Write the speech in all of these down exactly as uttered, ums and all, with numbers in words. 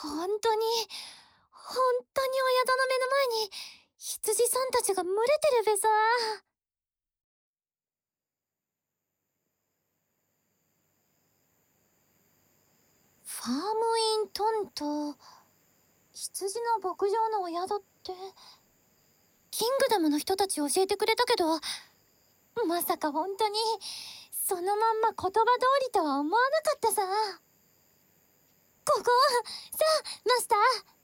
本当に、本当にお宿の目の前に、羊さんたちが群れてるべさ。ファームイントンと、羊の牧場のお宿って、キングダムの人たち教えてくれたけど、まさか本当に、そのまんま言葉通りとは思わなかったさ。ここ、さあ、マスター。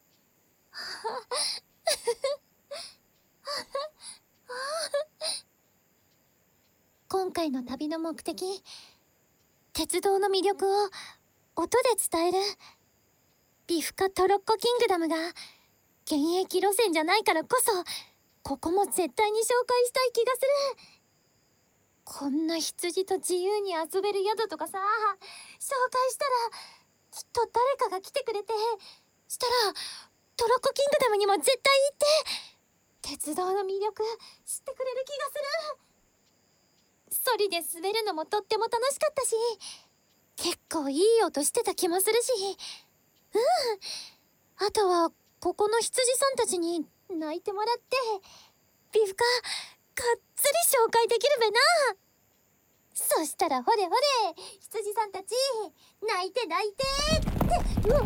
今回の旅の目的、鉄道の魅力を音で伝える。ビフカトロッコキングダムが現役路線じゃないからこそ、ここも絶対に紹介したい気がする。こんな羊と自由に遊べる宿とかさ、紹介したらきっと誰かが来てくれて、したらトロッコキングダムにも絶対行って鉄道の魅力知ってくれる気がする。ソリで滑るのもとっても楽しかったし、結構いい音してた気もするし、うん。あとはここの羊さんたちに泣いてもらって、ビフカがっつり紹介できるべな。そしたらほれほれ、羊さんたち泣いて泣いてって、うわっ、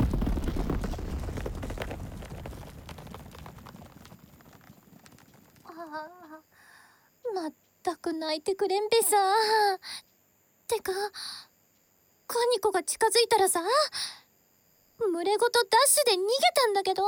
ああ、まったく泣いてくれんべさ。てか、カニコが近づいたらさ、群れごとダッシュで逃げたんだけど。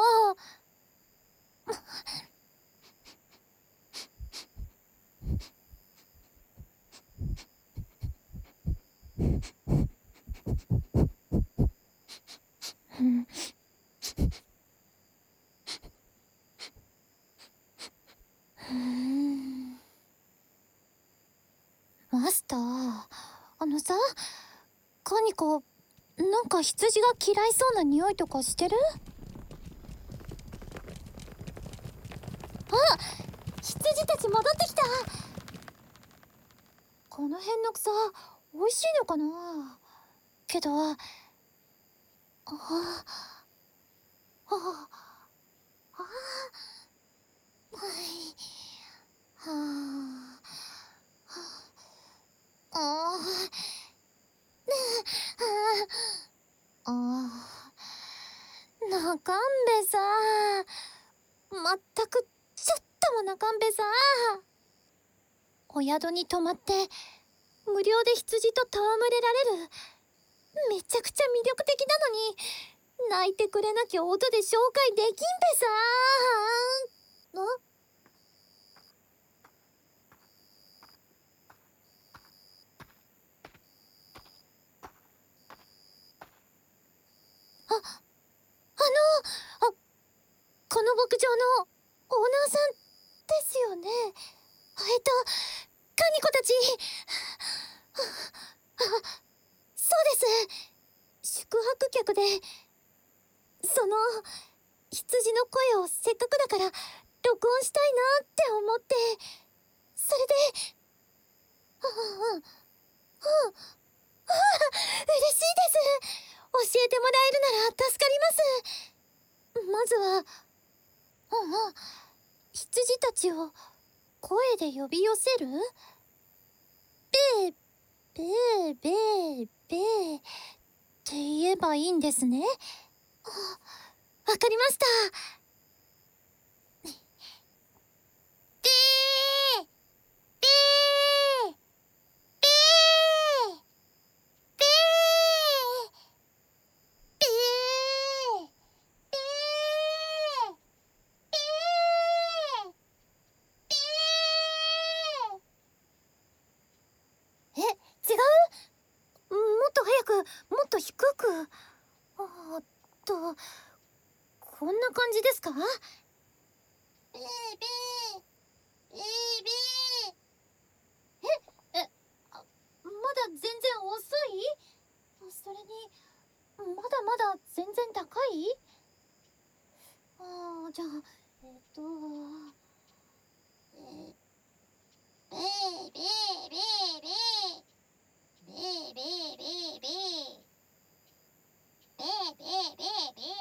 マスター、あのさ、カニコ、なんか羊が嫌いそうな匂いとかしてる？あ、羊たち戻ってきた。この辺の草、美味しいのかな？けど、あ、あ、あ、あ、はい、はあ、あ、あ、あ、泣かんべさ。まったくちょっとも泣かんべさ。お宿に泊まって無料で羊と戯れられる。めちゃくちゃ魅力的なのに、泣いてくれなきゃ音で紹介できんべさ。あ、あ、あの、あ、この牧場のオーナーさんですよね。えっと、カニコたち。あ、あ、そうです。宿泊客で、その、羊の声をせっかくだから録音したいなって思って、それで、ああ、ああ、ああ、嬉しいです。教えてもらえるなら助かります。まずは、うんうん、羊たちを声で呼び寄せる？べー、べー、べー、べーって言えばいいんですね。あ、わかりました。べー、べー、べー、べー、べー、べー、え、違う？もっと早く、もっと低く。あーっと、こんな感じですか？ベーベー、ベーベー。え、え、あ、まだ全然遅い？それに、まだまだ全然高い？あー、じゃあ、えっと、えー、ベーベーベーベー。ベーベーベーベー。ベーベーベーベー。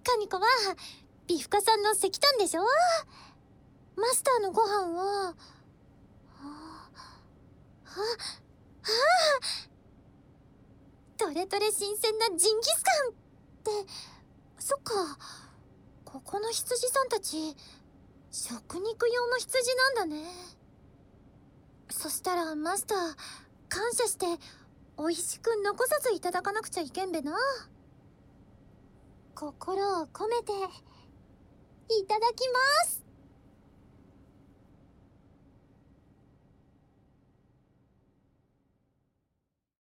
カニコは美深さんの石炭でしょ。マスターのご飯はあああトレトレ新鮮なジンギスカンって、そっか、ここの羊さんたち食肉用の羊なんだね。そしたらマスター感謝して美味しく残さずいただかなくちゃいけんべな。心を込めていただきます。